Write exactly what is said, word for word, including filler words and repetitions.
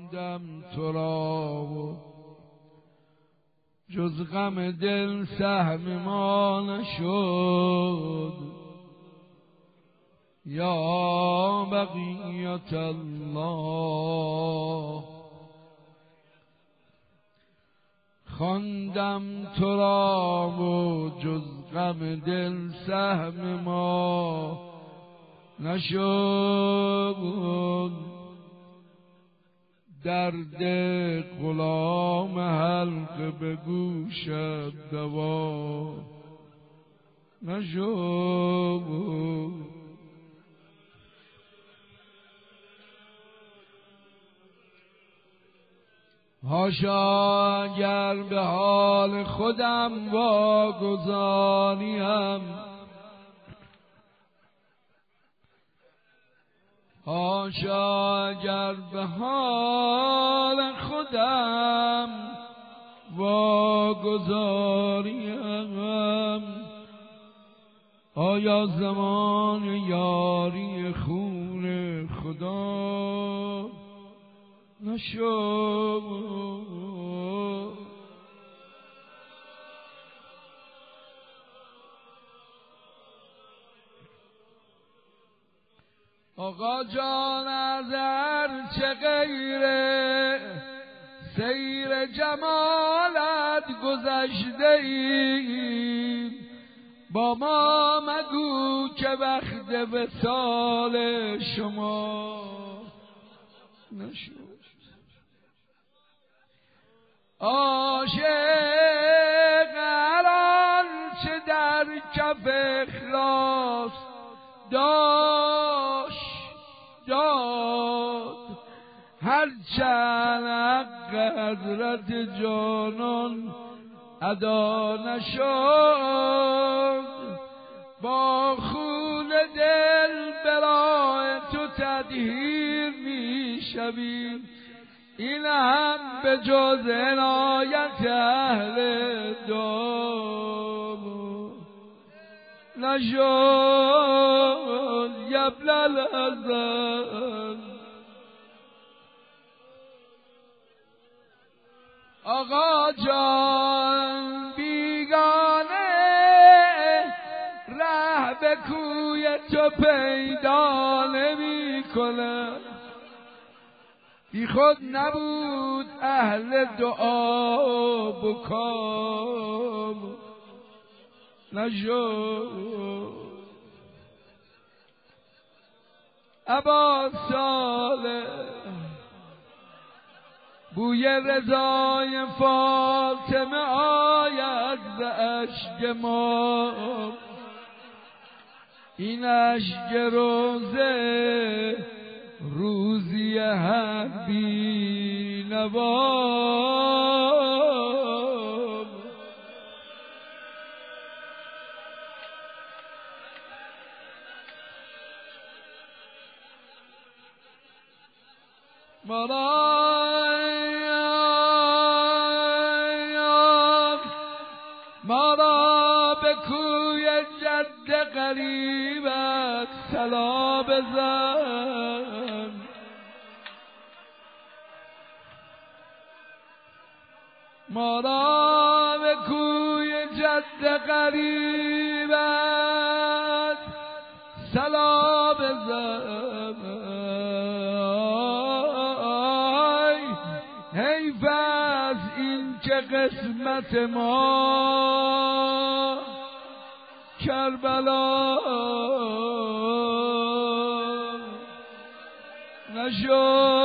خواندم تو را و جز غم دل سهم ما نشد یا بقیت الله. خواندم تو را و جز غم دل سهم ما نشد، درد غلام حلقه به گوشت دوا نشد. حاشا اگر به حال خودم واگذاریم، حاشا اگر به حال خودم واگذاریم، آیا زمان یاری خون خدا نشد؟ آقا جان از هر چه غیره سیر جمالت گذشته ایم، با ما مگو که وقت وصال شما نشد. عاشق هر آنچه در کف اخلاص داشت داد، هرچند حق حضرت جانان ادا نشد. با خون دل برای تو تطهیر می شویم، این هم به جز عنایت اهل دام نشد. یبل الحزن آقا جان بیگانه ره به کوی تو پیدا نمی کنه، بی خود نبود اهل دعا بکام نشد. ابا صالح بوی رضای فاطمه آید ز اشک ما، این اشک روزه روزی هر بی نوا. مرا به کوی جد قریبت صلا بزن، مرا به کوی جد قریبت صلا بزن. حیف از این که قسمت ما کربلا نشد.